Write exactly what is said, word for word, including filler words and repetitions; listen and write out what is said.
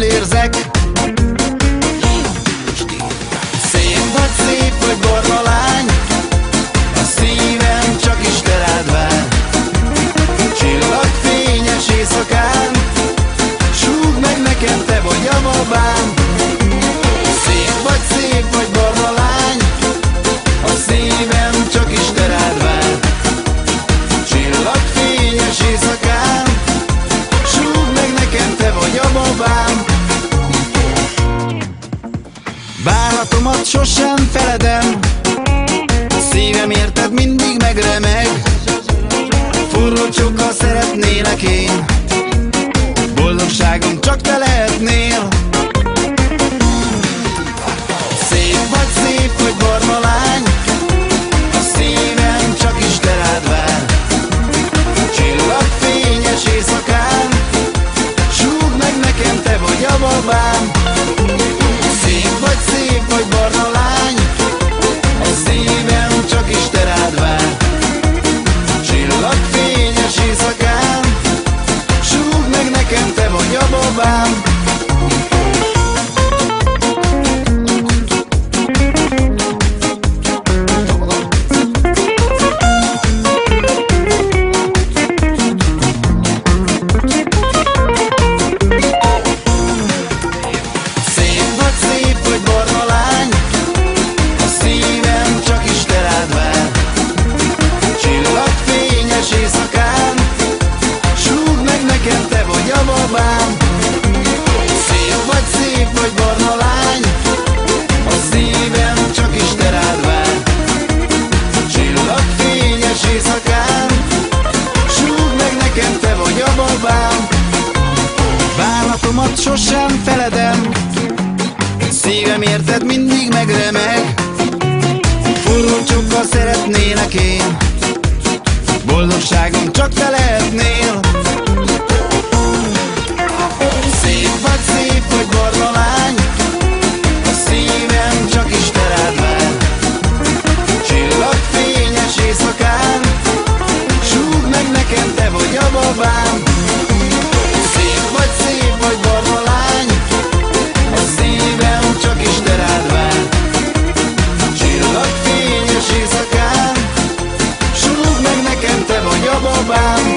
pillérzek. Szép vagy, szép vagy, barna lány, a szívem csak is te rád vár. Csillagfényes éjszakán, súgd meg nekem, te vagy a babám. Szép vagy, szép vagy, barna lány, a szívem csak is te rád vár. Csillagfényes éjszakán, súgd meg nekem, te vagy a babám. Bánatomat sosem feledem, szívem érted mindig megremeg. Forró csókkal szeretnélek én, boldogságom csak te lehetnél. Szép vagy, szép vagy, barna lány, a szívem csak is te rád vár. Csillagfényes éjszakán, súgd meg nekem, te vagy a babám. Szép vagy, szép vagy, barna lány, a szívem csak is te rád vár. Csillagfényes éjszakán, súgd meg nekem, te vagy a babám. Szép vagy, szép vagy, barna lány, a szívem csak is te rád vár. Csillagfényes éjszakán, súgd meg nekem, te vagy a babám. Bánatomat sosem feledem, szívem érted mindig megremeg. Forró csókkal szeretnélek én, boldogságom csak te lehetnél. Szép vagy, szép vagy, barna lány, a szívem csak is te rád vár. Csillagfényes éjszakán, súgd meg nekem, te vagy a babám. Szép vagy, szép vagy, barna lány, a szívem csak is te rád vár. Csillagfényes éjszakán, súgd meg nekem, te vagy a babám.